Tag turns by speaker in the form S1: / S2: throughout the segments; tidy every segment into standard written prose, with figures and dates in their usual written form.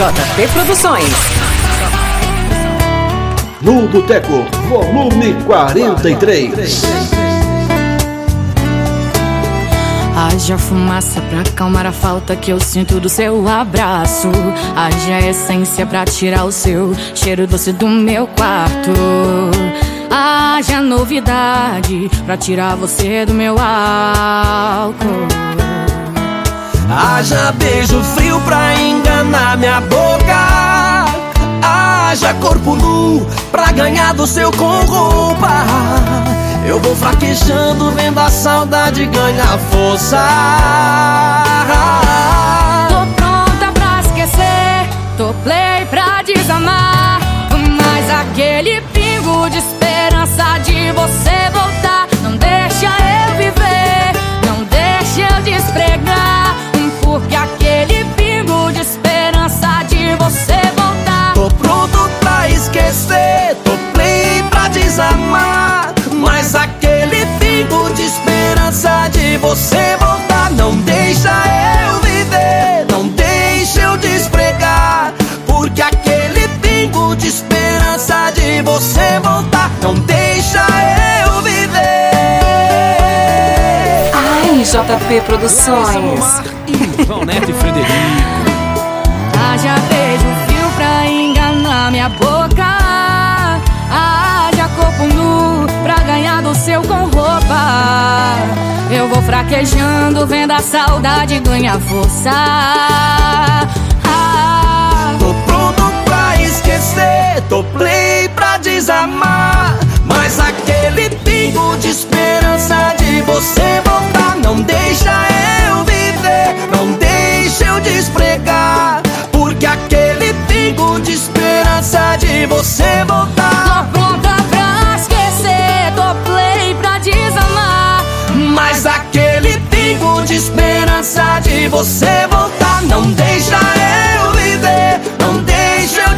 S1: JP Produções.
S2: No Boteco, volume 43.
S3: Haja fumaça pra acalmar a falta que eu sinto do seu abraço. Haja essência pra tirar o seu cheiro doce do meu quarto. Haja novidade pra tirar você do meu álcool.
S4: Haja beijo frio pra enganar minha boca. Haja corpo nu pra ganhar do seu com roupa. Eu vou fraquejando vendo a saudade ganhar força.
S3: Tô pronta pra esquecer, tô play pra desamar. Mas aquele pingo de esperança de você voltar não deixa eu viver, não deixa eu despregar. Porque aquele pingo de esperança de você voltar.
S4: Tô pronto pra esquecer, tô play pra desamar. Mas aquele pingo de esperança de você voltar não deixa eu viver, não deixa eu despregar. Porque aquele pingo de esperança de você voltar não deixa eu viver.
S1: Ai, JP Produções.
S5: Ivan Neto e Frederico.
S3: Haja beijo frio pra enganar minha boca. Haja corpo nu pra ganhar do seu com roupa. Eu vou fraquejando vendo a saudade ganhar força.
S4: Tô pronto pra esquecer, tô play pra desamar. Mas aquele pingo de esperança de você voltar não deixa eu viver, não deixa eu despregar. Porque aquele pingo de esperança de você voltar.
S3: Tô pronta pra esquecer, tô play pra desamar.
S4: Mas aquele pingo de esperança de você voltar não deixa eu viver, não deixa eu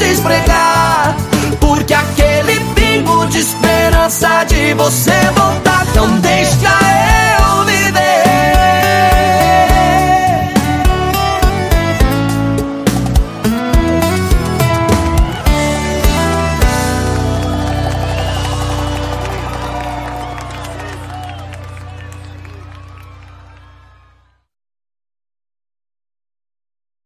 S4: despregar. Porque aquele pingo de esperança de você voltar não deixa